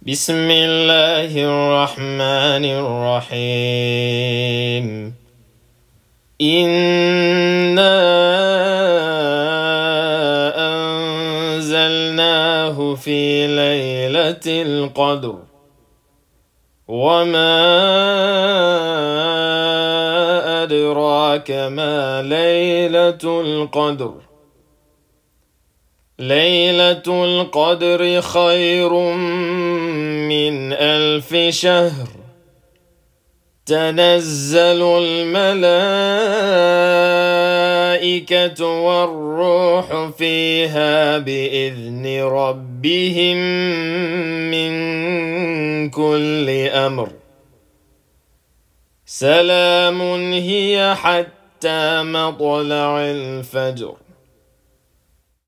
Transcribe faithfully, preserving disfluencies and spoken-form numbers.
بسم الله الرحمن الرحيم. إنا أنزلناه في ليلة القدر وما أدراك ما ليلة القدر. ليلة القدر خير من ألف شهر. تنزل الملائكة والروح فيها بإذن ربهم من كل أمر. سلام هي حتى مطلع الفجر.